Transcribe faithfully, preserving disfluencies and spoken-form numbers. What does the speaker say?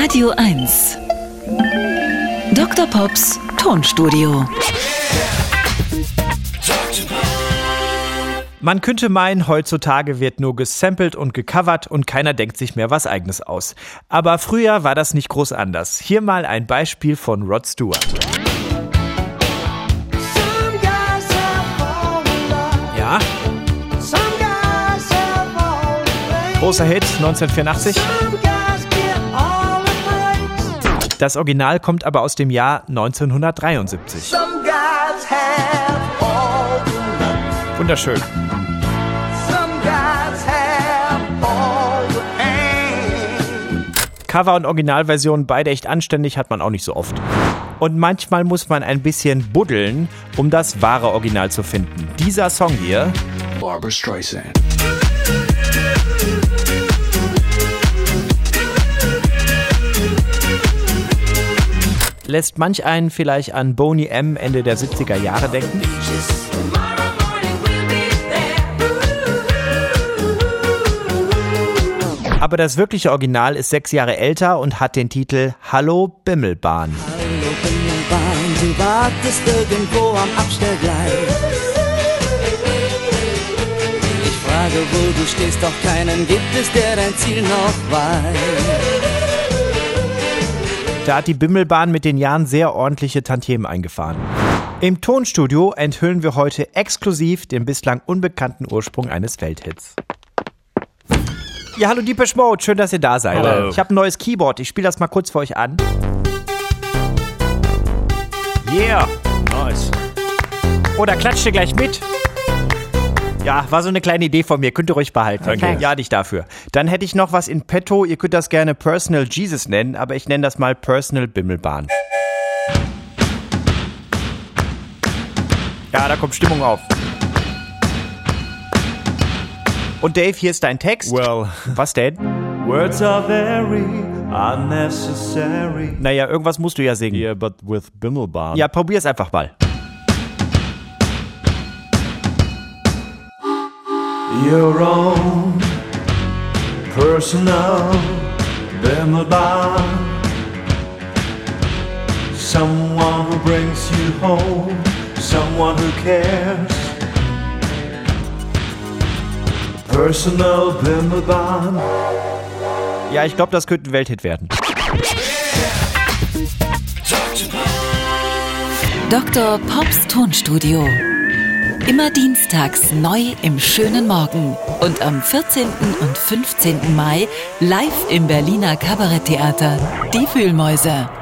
Radio eins. Doktor Pops Tonstudio. Man könnte meinen, heutzutage wird nur gesampelt und gecovert und keiner denkt sich mehr was Eigenes aus. Aber früher war das nicht groß anders. Hier mal ein Beispiel von Rod Stewart. Ja. Großer Hit, neunzehnhundertvierundachtzig. Das Original kommt aber aus dem Jahr neunzehnhundertdreiundsiebzig. Wunderschön. Cover und Originalversion, beide echt anständig, hat man auch nicht so oft. Und manchmal muss man ein bisschen buddeln, um das wahre Original zu finden. Dieser Song hier, Barbra Streisand. lässt manch einen vielleicht an Boney M. Ende der siebziger Jahre denken. Aber das wirkliche Original ist sechs Jahre älter und hat den Titel Hallo Bimmelbahn. Hallo Bimmelbahn, du wartest irgendwo am Abstellgleis. Ich frage, wo du stehst, doch keinen gibt es, der dein Ziel noch weiß. Da hat die Bimmelbahn mit den Jahren sehr ordentliche Tantiemen eingefahren. Im Tonstudio enthüllen wir heute exklusiv den bislang unbekannten Ursprung eines Welthits. Ja, hallo Deepesh Mode, schön, dass ihr da seid. Hallo. Ich habe ein neues Keyboard, ich spiele das mal kurz für euch an. Yeah. Nice. Oder klatscht ihr gleich mit? Ja, war so eine kleine Idee von mir, könnt ihr ruhig behalten. Danke. Ja, nicht dafür. Dann hätte ich noch was in petto, ihr könnt das gerne Personal Jesus nennen, aber ich nenne das mal Personal Bimmelbahn. Ja, da kommt Stimmung auf. Und Dave, hier ist dein Text. Well, Was denn? words are very unnecessary. Naja, irgendwas musst du ja singen. Yeah, but with Bimmelbahn. Ja, probier's einfach mal. Your own personal Bimmelbahn. Someone who brings you home. Someone who cares. Personal Bimmelbahn. Ja, ich glaube, das könnte ein Welthit werden. Doktor Pops Tonstudio. Immer dienstags neu im schönen Morgen und am vierzehnten und fünfzehnten Mai live im Berliner Kabaretttheater Die Fühlmäuse.